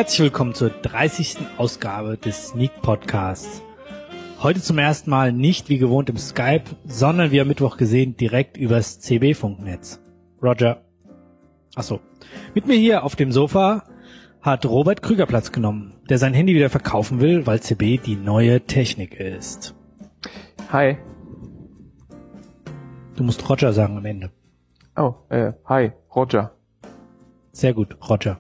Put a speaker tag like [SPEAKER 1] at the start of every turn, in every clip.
[SPEAKER 1] Herzlich willkommen zur 30. Ausgabe des Sneak Podcasts. Heute zum ersten Mal nicht wie gewohnt im Skype, sondern wie am Mittwoch gesehen direkt übers CB-Funknetz. Roger. Achso. Mit mir hier auf dem Sofa hat Robert Krüger Platz genommen, der sein Handy wieder verkaufen will, weil CB die neue Technik ist.
[SPEAKER 2] Hi.
[SPEAKER 1] Du musst Roger sagen am Ende.
[SPEAKER 2] Oh, hi, Roger.
[SPEAKER 1] Sehr gut, Roger.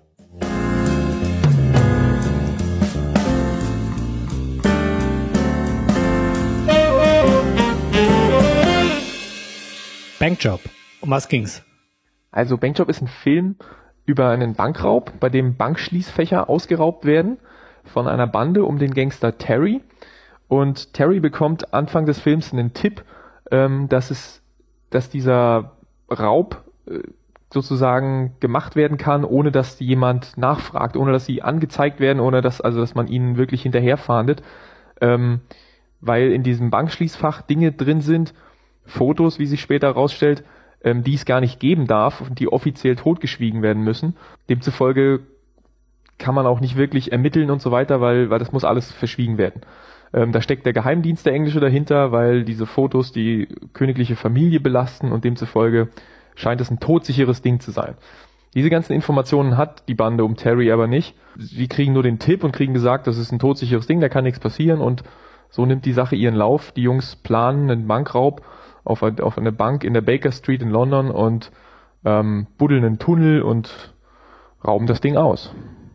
[SPEAKER 1] Bankjob. Um was ging's?
[SPEAKER 2] Also Bankjob ist ein Film über einen Bankraub, bei dem Bankschließfächer ausgeraubt werden von einer Bande um den Gangster Terry. Und Terry bekommt Anfang des Films einen Tipp, dass dieser Raub sozusagen gemacht werden kann, ohne dass jemand nachfragt, ohne dass sie angezeigt werden, ohne dass man ihnen wirklich hinterherfahndet, weil in diesem Bankschließfach Dinge drin sind, Fotos, wie sich später herausstellt, die es gar nicht geben darf und die offiziell totgeschwiegen werden müssen. Demzufolge kann man auch nicht wirklich ermitteln und so weiter, weil das muss alles verschwiegen werden. Da steckt der Geheimdienst, der englische, dahinter, weil diese Fotos die königliche Familie belasten und demzufolge scheint es ein todsicheres Ding zu sein. Diese ganzen Informationen hat die Bande um Terry aber nicht. Sie kriegen nur den Tipp und kriegen gesagt, das ist ein todsicheres Ding, da kann nichts passieren, und so nimmt die Sache ihren Lauf. Die Jungs planen einen Bankraub auf eine Bank in der Baker Street in London und buddeln einen Tunnel und rauben das Ding aus.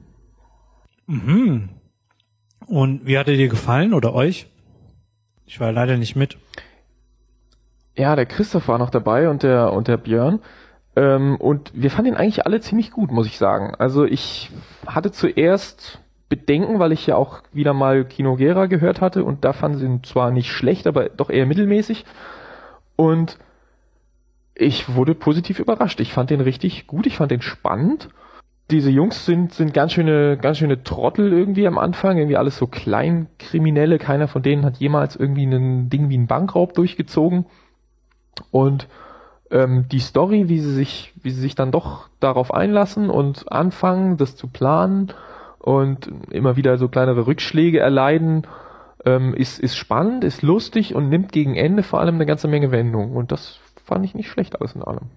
[SPEAKER 1] Mhm. Und wie hat er dir gefallen oder euch? Ich war leider nicht mit.
[SPEAKER 2] Ja, der Christoph war noch dabei und der Björn. Und wir fanden ihn eigentlich alle ziemlich gut, muss ich sagen. Also ich hatte zuerst Bedenken, weil ich ja auch wieder mal Kino Gera gehört hatte und da fanden sie ihn zwar nicht schlecht, aber doch eher mittelmäßig. Und ich wurde positiv überrascht. Ich fand den richtig gut, ich fand den spannend. Diese Jungs sind ganz schöne Trottel irgendwie am Anfang, irgendwie alles so Kleinkriminelle. Keiner von denen hat jemals irgendwie ein Ding wie einen Bankraub durchgezogen. Und die Story, wie sie sich dann doch darauf einlassen und anfangen, das zu planen und immer wieder so kleinere Rückschläge erleiden, ist spannend, ist lustig und nimmt gegen Ende vor allem eine ganze Menge Wendung. Und das fand ich nicht schlecht, alles in allem.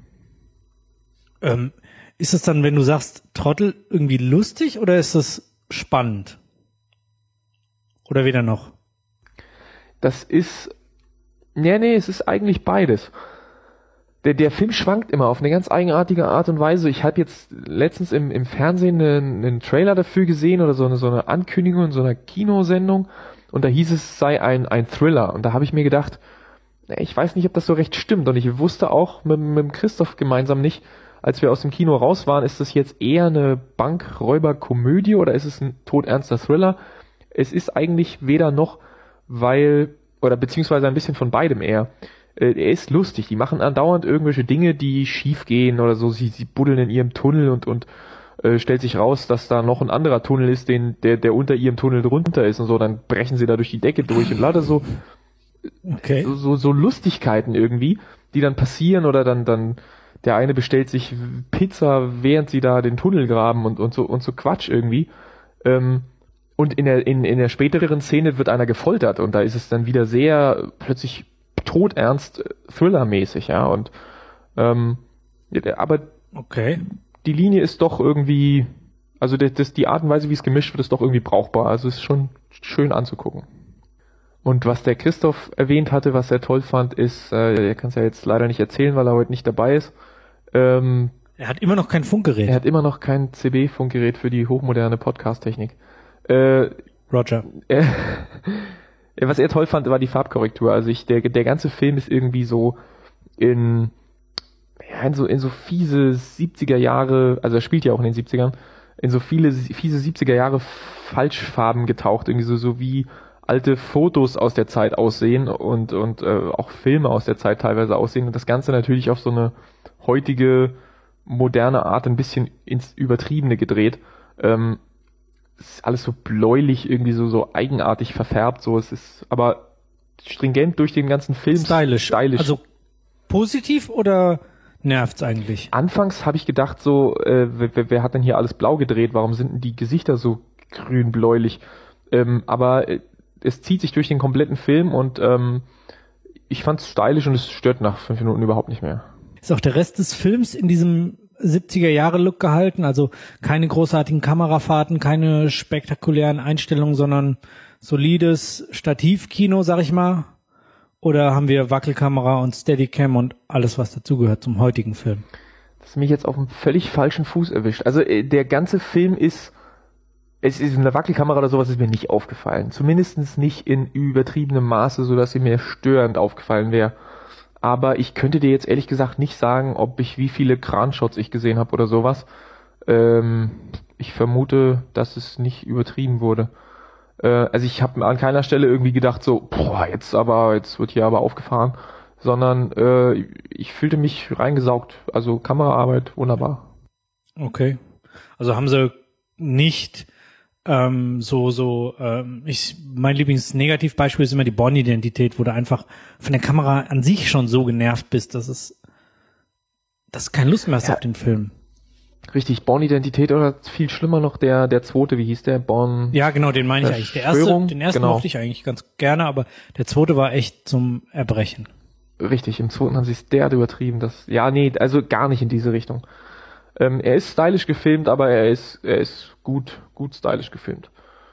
[SPEAKER 1] Ist es dann, wenn du sagst Trottel, irgendwie lustig oder ist es spannend? Oder weder noch?
[SPEAKER 2] Das ist... Nee, es ist eigentlich beides. Der Film schwankt immer auf eine ganz eigenartige Art und Weise. Ich habe jetzt letztens im Fernsehen einen Trailer dafür gesehen oder so eine Ankündigung in so einer Kinosendung und da hieß es sei ein Thriller und da habe ich mir gedacht, ich weiß nicht, ob das so recht stimmt und ich wusste auch mit Christoph gemeinsam nicht, als wir aus dem Kino raus waren, ist das jetzt eher eine Bankräuberkomödie oder ist es ein todernster Thriller? Es ist eigentlich weder noch, beziehungsweise ein bisschen von beidem eher. Er ist lustig, die machen andauernd irgendwelche Dinge, die schief gehen oder so, sie buddeln in ihrem Tunnel und stellt sich raus, dass da noch ein anderer Tunnel ist, der unter ihrem Tunnel drunter ist und so, dann brechen sie da durch die Decke durch und lauter so,
[SPEAKER 1] okay.
[SPEAKER 2] so Lustigkeiten irgendwie, die dann passieren oder dann der eine bestellt sich Pizza, während sie da den Tunnel graben und so Quatsch irgendwie. Und in der späteren Szene wird einer gefoltert und da ist es dann wieder sehr plötzlich todernst Thriller-mäßig, ja, und aber
[SPEAKER 1] okay.
[SPEAKER 2] Die Linie ist doch irgendwie, also die Art und Weise, wie es gemischt wird, ist doch irgendwie brauchbar, also es ist schon schön anzugucken. Und was der Christoph erwähnt hatte, was er toll fand, ist, er kann es ja jetzt leider nicht erzählen, weil er heute nicht dabei ist.
[SPEAKER 1] Er hat immer noch kein Funkgerät.
[SPEAKER 2] Er hat immer noch kein CB-Funkgerät für die hochmoderne Podcast-Technik.
[SPEAKER 1] Roger.
[SPEAKER 2] Was er toll fand, war die Farbkorrektur. Also der ganze Film ist irgendwie so in so fiese 70er Jahre, also er spielt ja auch in den 70ern, in so fiese 70er Jahre Falschfarben getaucht, irgendwie so wie alte Fotos aus der Zeit aussehen und auch Filme aus der Zeit teilweise aussehen und das Ganze natürlich auf so eine heutige, moderne Art ein bisschen ins Übertriebene gedreht. Ist alles so bläulich, irgendwie so eigenartig verfärbt, so, es ist aber stringent durch den ganzen Film.
[SPEAKER 1] Stylisch. Also positiv oder nervt's eigentlich.
[SPEAKER 2] Anfangs habe ich gedacht so, wer hat denn hier alles blau gedreht? Warum sind denn die Gesichter so grün-bläulich? Aber es zieht sich durch den kompletten Film und ich fand's stylisch und es stört nach 5 Minuten überhaupt nicht mehr.
[SPEAKER 1] Ist auch der Rest des Films in diesem 70er-Jahre-Look gehalten? Also keine großartigen Kamerafahrten, keine spektakulären Einstellungen, sondern solides Stativkino, sag ich mal? Oder haben wir Wackelkamera und Steadicam und alles, was dazugehört zum heutigen Film?
[SPEAKER 2] Das hat mich jetzt auf einem völlig falschen Fuß erwischt. Also der ganze Film es ist eine Wackelkamera oder sowas ist mir nicht aufgefallen. Zumindest nicht in übertriebenem Maße, sodass sie mir störend aufgefallen wäre. Aber ich könnte dir jetzt ehrlich gesagt nicht sagen, wie viele Kranshots ich gesehen habe oder sowas. Ich vermute, dass es nicht übertrieben wurde. Also ich habe an keiner Stelle irgendwie gedacht so, jetzt wird hier aber aufgefahren, sondern ich fühlte mich reingesaugt. Also Kameraarbeit, wunderbar.
[SPEAKER 1] Okay. Also haben sie nicht mein Lieblingsnegativbeispiel ist immer die Born-Identität, wo du einfach von der Kamera an sich schon so genervt bist, dass du keine Lust mehr hast auf den Film.
[SPEAKER 2] Richtig, Born-Identität oder viel schlimmer noch der zweite, wie hieß der? Born.
[SPEAKER 1] Ja, genau, den meine ich eigentlich. Den ersten mochte ich eigentlich ganz gerne, aber der zweite war echt zum Erbrechen.
[SPEAKER 2] Richtig, im zweiten haben sie es derart übertrieben, also gar nicht in diese Richtung. Er ist stylisch gefilmt, aber er ist gut stylisch gefilmt.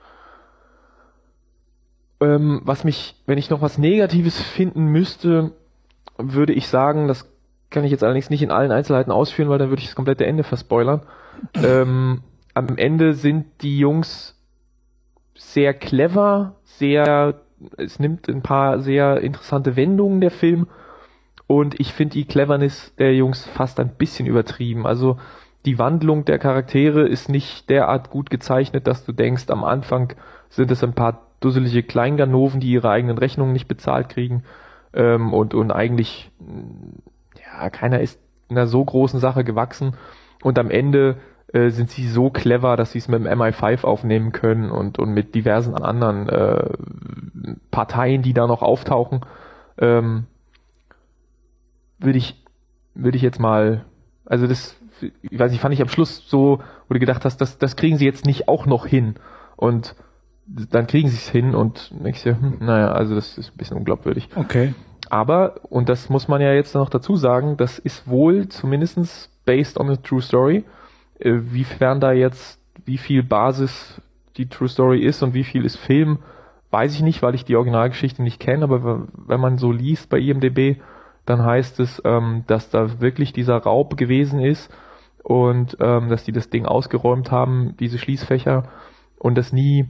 [SPEAKER 2] Wenn ich noch was Negatives finden müsste, würde ich sagen, das kann ich jetzt allerdings nicht in allen Einzelheiten ausführen, weil dann würde ich das komplette Ende verspoilern. Am Ende sind die Jungs sehr clever, es nimmt ein paar sehr interessante Wendungen der Film und ich finde die Cleverness der Jungs fast ein bisschen übertrieben. Also die Wandlung der Charaktere ist nicht derart gut gezeichnet, dass du denkst, am Anfang sind es ein paar dusselige Kleinganoven, die ihre eigenen Rechnungen nicht bezahlt kriegen und eigentlich keiner ist einer so großen Sache gewachsen und am Ende sind sie so clever, dass sie es mit dem MI5 aufnehmen können und mit diversen anderen Parteien, die da noch auftauchen, würde ich jetzt mal, also das, ich weiß nicht, fand ich am Schluss so, wo du gedacht hast, das kriegen sie jetzt nicht auch noch hin und dann kriegen sie es hin und denkst dir, also das ist ein bisschen unglaubwürdig.
[SPEAKER 1] Okay.
[SPEAKER 2] Aber, und das muss man ja jetzt noch dazu sagen, das ist wohl zumindest based on a true story. Wiefern da jetzt, wie viel Basis die True Story ist und wie viel ist Film, weiß ich nicht, weil ich die Originalgeschichte nicht kenne, aber wenn man so liest bei IMDb, dann heißt es, dass da wirklich dieser Raub gewesen ist und dass die das Ding ausgeräumt haben, diese Schließfächer, und dass nie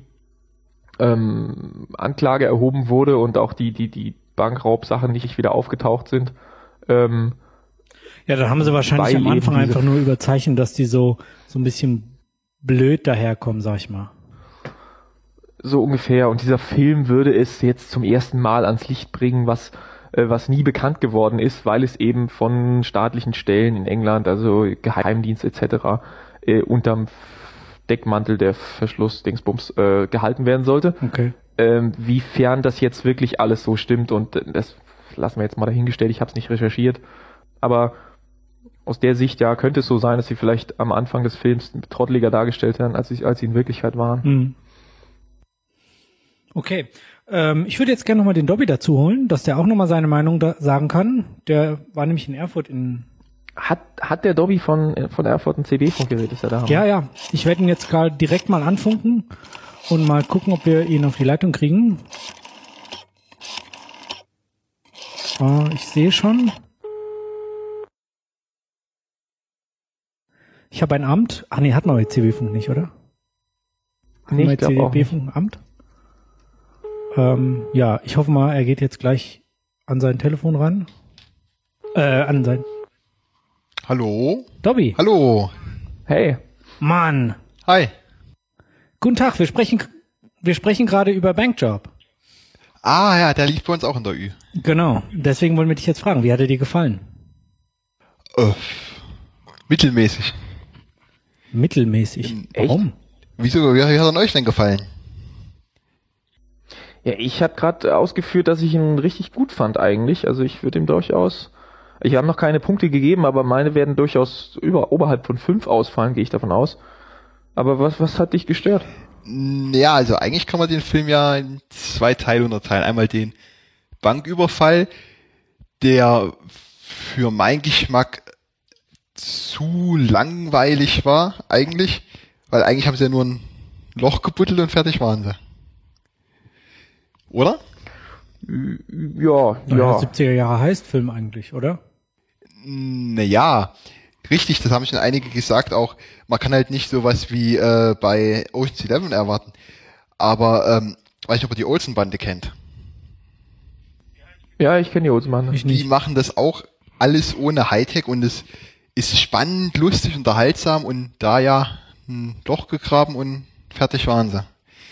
[SPEAKER 2] Anklage erhoben wurde und auch die Bankraubsachen nicht wieder aufgetaucht sind.
[SPEAKER 1] Ja, da haben sie wahrscheinlich am Anfang einfach nur überzeichnet, dass die so ein bisschen blöd daherkommen, sag ich mal.
[SPEAKER 2] So ungefähr. Und dieser Film würde es jetzt zum ersten Mal ans Licht bringen, was nie bekannt geworden ist, weil es eben von staatlichen Stellen in England, also Geheimdienst etc., unterm Deckmantel der Verschluss-Dingsbums gehalten werden sollte.
[SPEAKER 1] Okay.
[SPEAKER 2] Wiefern das jetzt wirklich alles so stimmt, und das lassen wir jetzt mal dahingestellt, ich habe es nicht recherchiert, aber aus der Sicht, ja, könnte es so sein, dass sie vielleicht am Anfang des Films trotteliger dargestellt werden, als sie in Wirklichkeit waren.
[SPEAKER 1] Mhm. Okay. Ich würde jetzt gerne nochmal den Dobby dazu holen, dass der auch nochmal seine Meinung sagen kann. Der war nämlich in Erfurt
[SPEAKER 2] Hat der Dobby von Erfurt ein CB-Funkgerät, ist er da?
[SPEAKER 1] Ja. Ich werde ihn jetzt gerade direkt mal anfunken und mal gucken, ob wir ihn auf die Leitung kriegen. Ich sehe schon. Ich habe ein Amt. Ach nee, hat man bei CB-Funk nicht, oder?
[SPEAKER 2] Nee, ich glaube auch nicht.
[SPEAKER 1] CB-Funk ein Amt? Ja, ich hoffe mal, er geht jetzt gleich an sein Telefon ran.
[SPEAKER 3] Hallo?
[SPEAKER 1] Dobby.
[SPEAKER 3] Hallo.
[SPEAKER 2] Hey.
[SPEAKER 1] Mann.
[SPEAKER 3] Hi.
[SPEAKER 1] Guten Tag, wir sprechen gerade über Bankjob.
[SPEAKER 3] Ah ja, der lief bei uns auch in der Ü.
[SPEAKER 1] Genau, deswegen wollen wir dich jetzt fragen, wie hat er dir gefallen?
[SPEAKER 3] Mittelmäßig.
[SPEAKER 1] Mittelmäßig? Warum?
[SPEAKER 3] Wieso, wie hat er euch denn gefallen?
[SPEAKER 2] Ja, ich habe gerade ausgeführt, dass ich ihn richtig gut fand eigentlich. Also ich würde ihm durchaus Ich habe noch keine Punkte gegeben, aber meine werden durchaus oberhalb von 5 ausfallen, gehe ich davon aus. Aber was hat dich gestört?
[SPEAKER 3] Ja, also eigentlich kann man den Film ja in 2 Teile unterteilen. Einmal den Banküberfall, der für meinen Geschmack zu langweilig war, eigentlich. Weil eigentlich haben sie ja nur ein Loch gebuddelt und fertig waren sie. Oder?
[SPEAKER 2] Ja.
[SPEAKER 1] 70er Jahre Heistfilm eigentlich, oder?
[SPEAKER 3] Naja, richtig, das haben schon einige gesagt auch. Man kann halt nicht sowas wie bei Ocean's 11 erwarten. Aber, weiß nicht, ob ihr die Olsen-Bande kennt.
[SPEAKER 2] Ja, ich kenne die Olsen-Bande.
[SPEAKER 3] Die machen das auch alles ohne Hightech und es ist spannend, lustig, unterhaltsam und da ja ein Loch gegraben und fertig waren sie.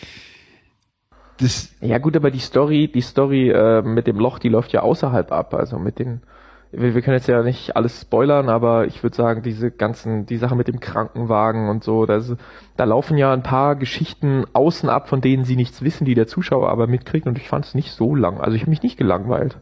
[SPEAKER 2] Ja gut, aber die Story mit dem Loch, die läuft ja außerhalb ab. Also mit den, wir können jetzt ja nicht alles spoilern, aber ich würde sagen, die Sache mit dem Krankenwagen und so, da laufen ja ein paar Geschichten außen ab, von denen sie nichts wissen, die der Zuschauer aber mitkriegt, und ich fand es nicht so lang. Also ich habe mich nicht gelangweilt.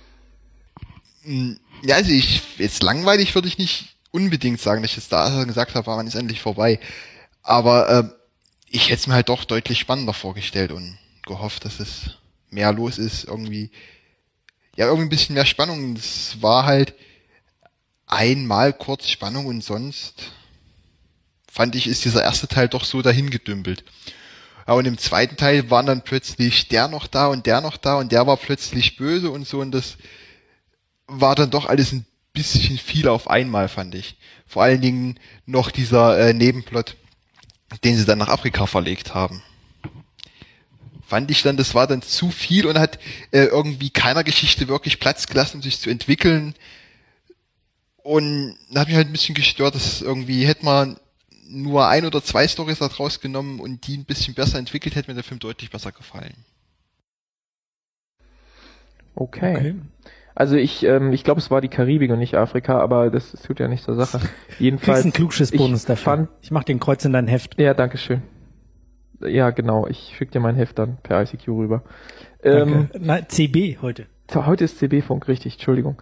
[SPEAKER 3] Ja, also jetzt langweilig würde ich nicht unbedingt sagen, dass ich jetzt da gesagt habe, man ist endlich vorbei. Aber ich hätte es mir halt doch deutlich spannender vorgestellt und gehofft, dass es mehr los ist, irgendwie ein bisschen mehr Spannung. Es war halt einmal kurz Spannung und sonst fand ich, ist dieser erste Teil doch so dahin gedümpelt. Ja, und im zweiten Teil waren dann plötzlich der noch da und der noch da und der war plötzlich böse und so, und das war dann doch alles ein bisschen viel auf einmal, fand ich. Vor allen Dingen noch dieser Nebenplot, den sie dann nach Afrika verlegt haben. Fand ich dann, das war dann zu viel und hat irgendwie keiner Geschichte wirklich Platz gelassen, um sich zu entwickeln. Und hat mich halt ein bisschen gestört, dass irgendwie hätte man nur 1 oder 2 Storys da draus genommen und die ein bisschen besser entwickelt, hätte mir der Film deutlich besser gefallen.
[SPEAKER 2] Okay. Also ich glaube, es war die Karibik und nicht Afrika, aber das tut ja nicht zur Sache. Jedenfalls.
[SPEAKER 1] Kriegst einen Klugschiss-Bonus dafür. Ich mach den Kreuz in dein Heft.
[SPEAKER 2] Ja, danke schön. Ja, genau. Ich schicke dir mein Heft dann per ICQ rüber.
[SPEAKER 1] Nein, CB heute.
[SPEAKER 2] Heute ist CB-Funk, richtig, Entschuldigung.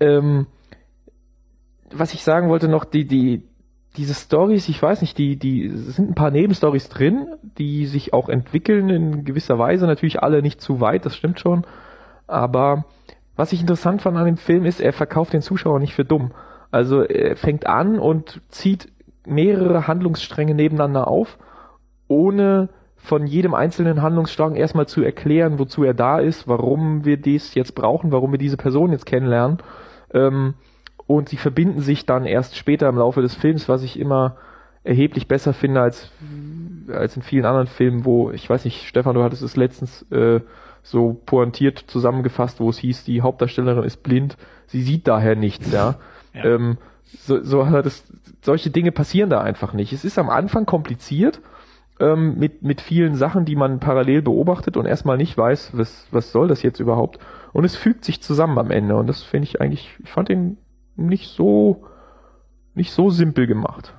[SPEAKER 2] Was ich sagen wollte noch, diese Storys, ich weiß nicht, die sind ein paar Nebenstories drin, die sich auch entwickeln in gewisser Weise. Natürlich alle nicht zu weit, das stimmt schon. Aber was ich interessant fand an dem Film ist, er verkauft den Zuschauer nicht für dumm. Also er fängt an und zieht mehrere Handlungsstränge nebeneinander auf, ohne von jedem einzelnen Handlungsstrang erstmal zu erklären, wozu er da ist, warum wir dies jetzt brauchen, warum wir diese Person jetzt kennenlernen. Und sie verbinden sich dann erst später im Laufe des Films, was ich immer erheblich besser finde als in vielen anderen Filmen, wo, ich weiß nicht, Stefan, du hattest es letztens so pointiert zusammengefasst, wo es hieß, die Hauptdarstellerin ist blind, sie sieht daher nichts, ja. Solche Dinge passieren da einfach nicht. Es ist am Anfang kompliziert, mit vielen Sachen, die man parallel beobachtet und erstmal nicht weiß, was soll das jetzt überhaupt. Und es fügt sich zusammen am Ende. Und das finde ich eigentlich, ich fand ihn nicht so simpel gemacht.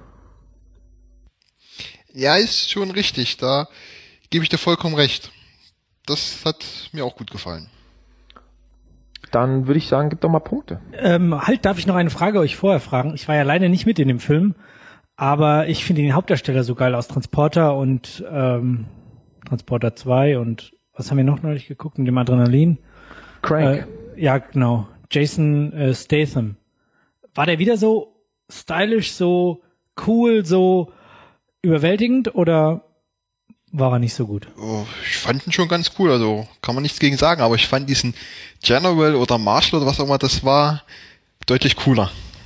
[SPEAKER 3] Ja, ist schon richtig. Da gebe ich dir vollkommen recht. Das hat mir auch gut gefallen.
[SPEAKER 2] Dann würde ich sagen, gib doch mal Punkte.
[SPEAKER 1] Darf ich noch eine Frage euch vorher fragen? Ich war ja leider nicht mit in dem Film, aber ich finde den Hauptdarsteller so geil aus Transporter und Transporter 2 und was haben wir noch neulich geguckt mit dem Adrenalin?
[SPEAKER 2] Crank.
[SPEAKER 1] Ja, genau. Jason Statham. War der wieder so stylisch, so cool, so überwältigend oder war er nicht so gut?
[SPEAKER 3] Oh, ich fand ihn schon ganz cool, also kann man nichts gegen sagen, aber ich fand diesen General oder Marshal oder was auch immer das war, deutlich cooler.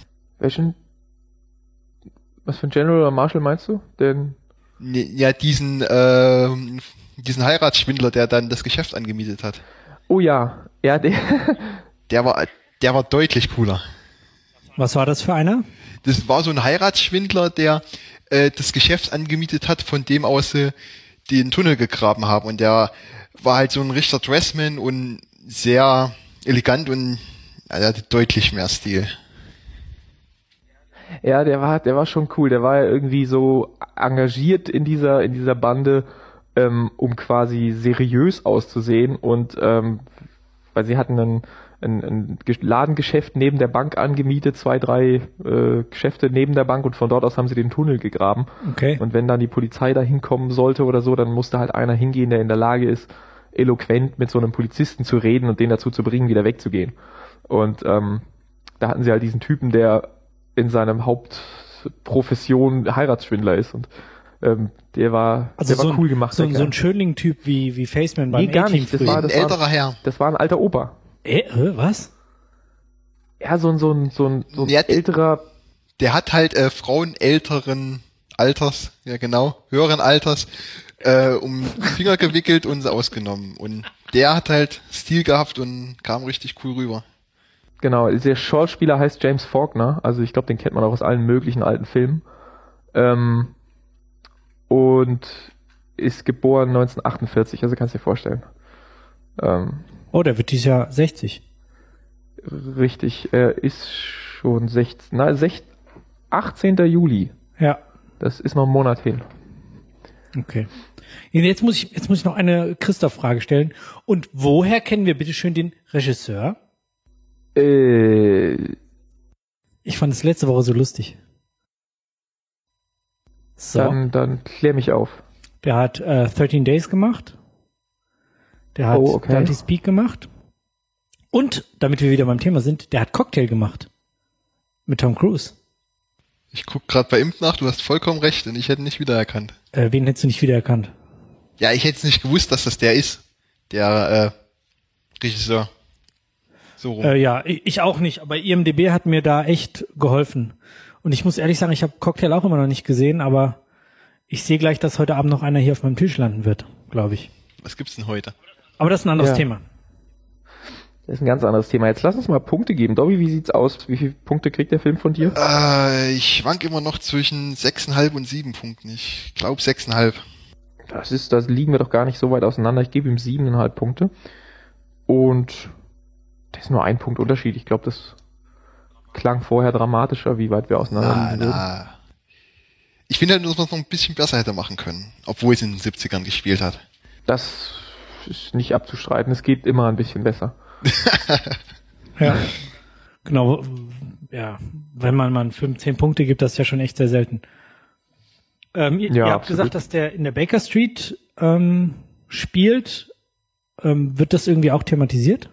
[SPEAKER 2] Was für ein General oder Marshal meinst du?
[SPEAKER 3] Ja, diesen Heiratsschwindler, der dann das Geschäft angemietet hat.
[SPEAKER 2] Oh ja,
[SPEAKER 3] der war deutlich cooler.
[SPEAKER 1] Was war das für einer?
[SPEAKER 3] Das war so ein Heiratsschwindler, der das Geschäft angemietet hat, von dem aus sie den Tunnel gegraben haben. Und der war halt so ein richtiger Dressman und sehr elegant und er hatte deutlich mehr Stil.
[SPEAKER 2] Ja, der war schon cool. Der war ja irgendwie so engagiert in dieser Bande, um quasi seriös auszusehen und weil sie hatten ein Ladengeschäft neben der Bank angemietet, 2, 3 Geschäfte neben der Bank und von dort aus haben sie den Tunnel gegraben.
[SPEAKER 1] Okay.
[SPEAKER 2] Und wenn dann die Polizei da hinkommen sollte oder so, dann musste halt einer hingehen, der in der Lage ist, eloquent mit so einem Polizisten zu reden und den dazu zu bringen, wieder wegzugehen. Und da hatten sie halt diesen Typen, der in seinem Hauptprofession Heiratsschwindler ist und der war cool gemacht.
[SPEAKER 1] So ein Schönling-Typ wie Faceman beim
[SPEAKER 2] gar
[SPEAKER 1] A-Team
[SPEAKER 2] nicht. Das
[SPEAKER 1] früher.
[SPEAKER 2] war
[SPEAKER 3] Ein älterer Herr.
[SPEAKER 2] Das war ein alter Opa.
[SPEAKER 1] Was?
[SPEAKER 2] Ja, so ein
[SPEAKER 3] Ja,
[SPEAKER 2] älterer.
[SPEAKER 3] Der hat halt Frauen älteren Alters, ja genau, höheren Alters, um den Finger gewickelt und sie ausgenommen. Und der hat halt Stil gehabt und kam richtig cool rüber.
[SPEAKER 2] Genau, der Schauspieler heißt James Faulkner, also ich glaube, den kennt man auch aus allen möglichen alten Filmen. Und ist geboren 1948, also kannst du dir vorstellen.
[SPEAKER 1] Der wird dieses Jahr 60.
[SPEAKER 2] Richtig, er ist schon 18. Juli.
[SPEAKER 1] Ja.
[SPEAKER 2] Das ist noch ein Monat hin.
[SPEAKER 1] Okay. Jetzt muss ich noch eine Christoph-Frage stellen. Und woher kennen wir bitte schön den Regisseur? Ich fand es letzte Woche so lustig. So.
[SPEAKER 2] Dann klär mich auf.
[SPEAKER 1] Der hat 13 Days gemacht. Der hat Dirty Speak gemacht. Und, damit wir wieder beim Thema sind, der hat Cocktail gemacht. Mit Tom Cruise.
[SPEAKER 3] Ich guck gerade bei Imp nach, du hast vollkommen recht und ich hätte ihn nicht wiedererkannt.
[SPEAKER 1] Wen hättest du nicht wiedererkannt?
[SPEAKER 3] Ja, ich hätte es nicht gewusst, dass das der ist. Der Regisseur. So rum.
[SPEAKER 1] Ja, ich auch nicht, aber IMDb hat mir da echt geholfen. Und ich muss ehrlich sagen, ich habe Cocktail auch immer noch nicht gesehen, aber ich sehe gleich, dass heute Abend noch einer hier auf meinem Tisch landen wird, glaube ich.
[SPEAKER 3] Was gibt's denn heute?
[SPEAKER 1] Aber das ist ein anderes Thema.
[SPEAKER 2] Das ist ein ganz anderes Thema. Jetzt lass uns mal Punkte geben. Dobby, wie sieht's aus? Wie viele Punkte kriegt der Film von dir?
[SPEAKER 3] Ich schwank immer noch zwischen 6,5 und 7 Punkten. Ich glaube 6,5.
[SPEAKER 2] Das liegen wir doch gar nicht so weit auseinander. Ich gebe ihm 7,5 Punkte. Und das ist nur ein Punkt Unterschied. Ich glaube, das klang vorher dramatischer, wie weit wir auseinander liegen würden.
[SPEAKER 3] Ich finde halt, dass man es noch ein bisschen besser hätte machen können, obwohl es in den 70ern gespielt hat.
[SPEAKER 2] Das ist nicht abzustreiten. Es geht immer ein bisschen besser.
[SPEAKER 1] Ja, genau. Ja, wenn man mal einen Film 10 Punkte gibt, das ist ja schon echt sehr selten. Ihr habt gesagt, dass der in der Baker Street spielt. Wird das irgendwie auch thematisiert?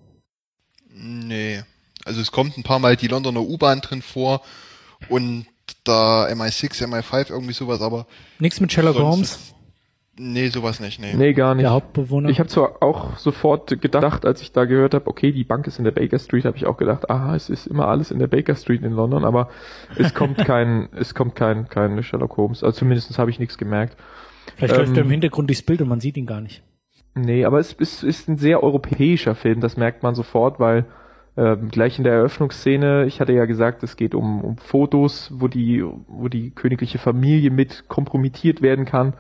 [SPEAKER 3] Nee. Also es kommt ein paar Mal die Londoner U-Bahn drin vor und da MI6, MI5, irgendwie sowas, aber...
[SPEAKER 1] Nichts mit Sherlock Holmes?
[SPEAKER 3] Nee, sowas nicht, nee.
[SPEAKER 2] Nee, gar nicht.
[SPEAKER 1] Der Hauptbewohner?
[SPEAKER 2] Ich habe zwar auch sofort gedacht, als ich da gehört habe, okay, die Bank ist in der Baker Street, habe ich auch gedacht, aha, es ist immer alles in der Baker Street in London, aber es kommt kein Sherlock Holmes. Also zumindest habe ich nichts gemerkt.
[SPEAKER 1] Vielleicht läuft er im Hintergrund durchs Bild und man sieht ihn gar nicht.
[SPEAKER 2] Nee, aber es ist ein sehr europäischer Film, das merkt man sofort, weil gleich in der Eröffnungsszene, ich hatte ja gesagt, es geht um Fotos, wo die königliche Familie mit kompromittiert werden kann.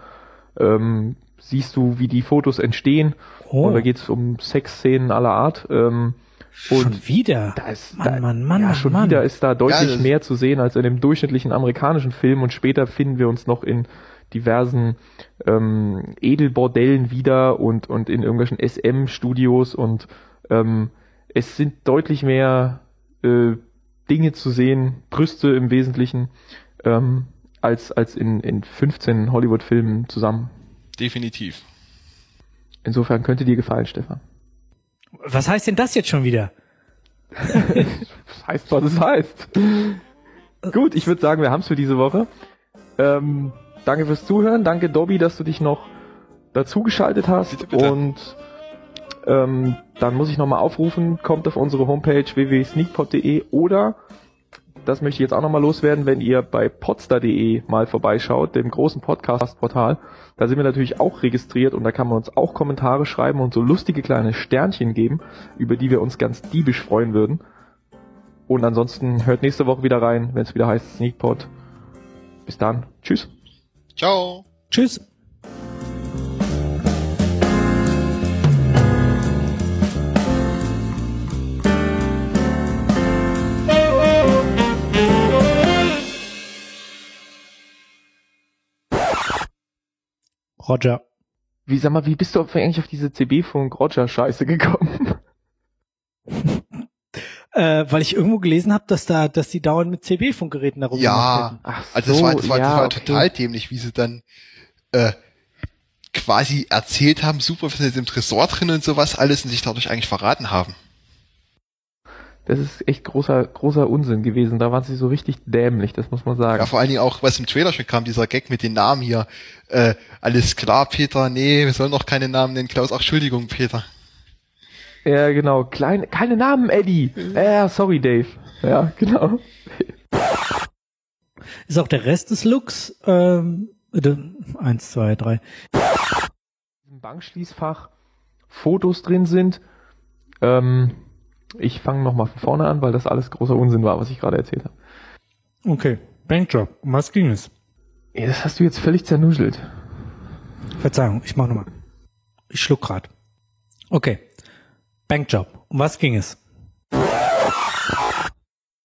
[SPEAKER 2] Siehst du, wie die Fotos entstehen. Und da geht es um Sexszenen aller Art.
[SPEAKER 1] Schon wieder?
[SPEAKER 2] Mann. Wieder ist da deutlich mehr zu sehen als in dem durchschnittlichen amerikanischen Film. Und später finden wir uns noch in diversen Edelbordellen wieder und in irgendwelchen SM-Studios. Und es sind deutlich mehr Dinge zu sehen, Brüste im Wesentlichen, als in 15 Hollywood-Filmen zusammen.
[SPEAKER 3] Definitiv.
[SPEAKER 2] Insofern könnte dir gefallen, Stefan.
[SPEAKER 1] Was heißt denn das jetzt schon wieder?
[SPEAKER 2] Das heißt, was es heißt. Gut, ich würde sagen, wir haben es für diese Woche. Danke fürs Zuhören. Danke, Dobby, dass du dich noch dazugeschaltet hast.
[SPEAKER 3] Bitte.
[SPEAKER 2] Und dann muss ich nochmal aufrufen, kommt auf unsere Homepage www.sneakpod.de oder, das möchte ich jetzt auch nochmal loswerden, wenn ihr bei podstar.de mal vorbeischaut, dem großen Podcast-Portal, da sind wir natürlich auch registriert und da kann man uns auch Kommentare schreiben und so lustige kleine Sternchen geben, über die wir uns ganz diebisch freuen würden. Und ansonsten hört nächste Woche wieder rein, wenn es wieder heißt Sneakpod. Bis dann. Tschüss.
[SPEAKER 3] Ciao.
[SPEAKER 1] Tschüss. Roger.
[SPEAKER 2] Wie bist du eigentlich auf diese CB-Funk-Roger-Scheiße gekommen?
[SPEAKER 1] Weil ich irgendwo gelesen habe, dass die dauernd mit CB-Funkgeräten darum
[SPEAKER 3] Ja,
[SPEAKER 1] gemacht
[SPEAKER 3] also das war total dämlich, wie sie dann quasi erzählt haben, super, wir sind jetzt im Tresor drin und sowas alles und sich dadurch eigentlich verraten haben.
[SPEAKER 2] Das ist echt großer Unsinn gewesen. Da waren sie so richtig dämlich, das muss man sagen.
[SPEAKER 3] Ja, vor allen Dingen auch, was im Trailer schon kam, dieser Gag mit den Namen hier. Alles klar, Peter, nee, wir sollen noch keine Namen nennen. Klaus, ach, Entschuldigung, Peter.
[SPEAKER 2] Ja, genau. Keine Namen, Eddie. Sorry, Dave. Ja, genau.
[SPEAKER 1] Ist auch der Rest des Looks, 1, 2, 3.
[SPEAKER 2] Im Bankschließfach Fotos drin sind. Ich fange nochmal von vorne an, weil das alles großer Unsinn war, was ich gerade erzählt habe.
[SPEAKER 1] Okay, Bankjob. Um was ging es?
[SPEAKER 2] Ja, das hast du jetzt völlig zernuschelt.
[SPEAKER 1] Verzeihung, ich mach nochmal. Ich schluck grad. Okay, Bankjob. Um was ging es?